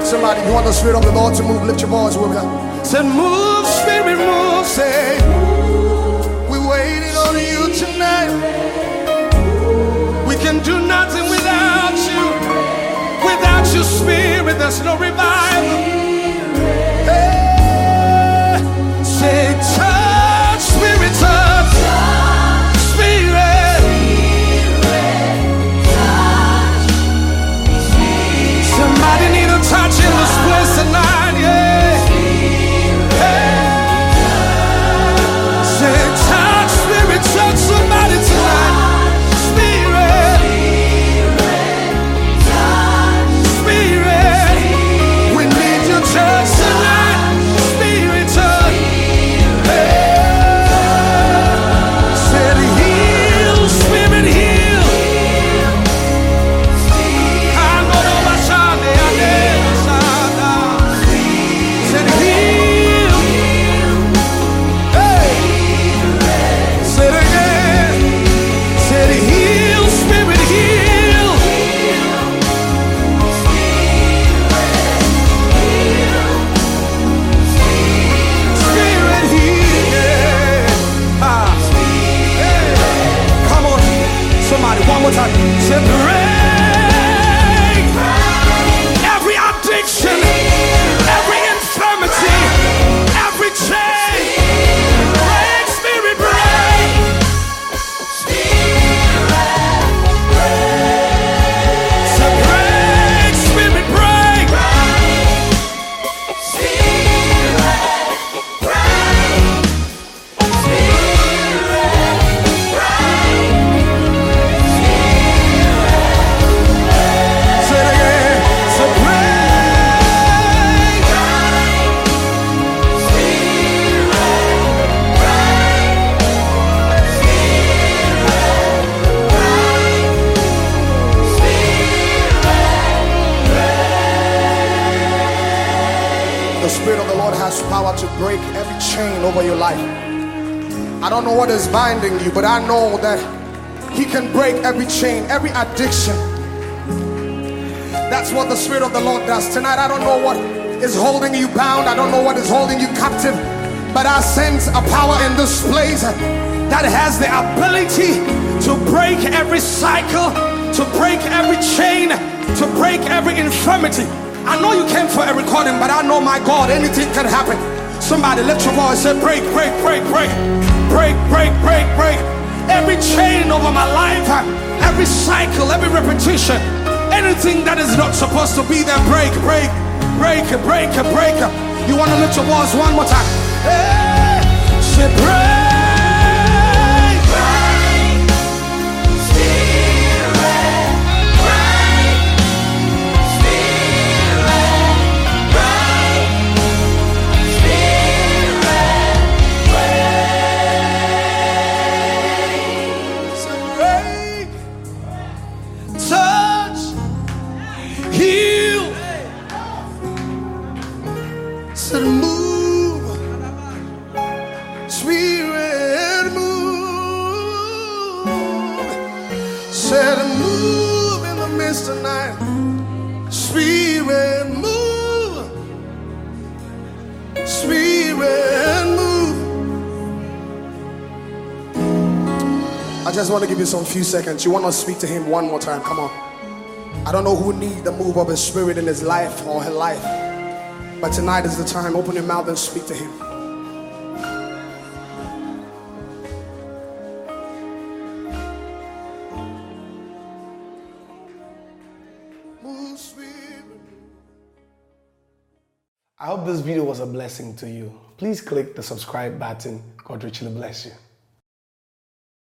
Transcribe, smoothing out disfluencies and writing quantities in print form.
Somebody, you want the Spirit of the Lord to move? Lift your voice with me. Say, move, Spirit, move. Say, we're waiting on you tonight. We can do nothing without you. Without your Spirit, there's no revival. Hey, say, touch, Spirit, touch. Spirit, somebody need a touch in this place tonight, yeah. Hey, say, touch, Spirit, touch somebody tonight. Spirit, Spirit, we need your touch tonight. Spirit, touch. Hey, say, heal, Spirit, heal. I know no Bashande, I never said heal. Hey, say it again. Said heal, Spirit, heal. Spirit, heal. Ah, hey. Come on, somebody, one more time. Say break every addiction, every infirmity, every chain. Break, Spirit, break. Say break, Spirit, break. Say it again. Say break. The Spirit of the Lord has power to break every chain over your life. I don't know what is binding you, but I know that He can break every chain, every addiction. That's what the Spirit of the Lord does. Tonight, I don't know what is holding you bound. I don't know what is holding you captive. But I sense a power in this place that has the ability to break every cycle, to break every chain, to break every infirmity. I know you came for a recording, but I know, my God, anything can happen. Somebody lift your voice, say break, break, break, break. Break, break, break, break. Every chain over my life, every cycle, every repetition, anything that is not supposed to be there, break, break, break, break, break. You want to lift your voice one more time? Hey, say break. Touch, heal, said move, Spirit move, said move in the midst tonight. Spirit move, Spirit move. I just want to give you some few seconds. You want to speak to Him one more time? Come on. I don't know who needs the move of His Spirit in his life or her life, but tonight is the time. Open your mouth and speak to Him. Move, Spirit. I hope this video was a blessing to you. Please click the subscribe button. God richly bless you.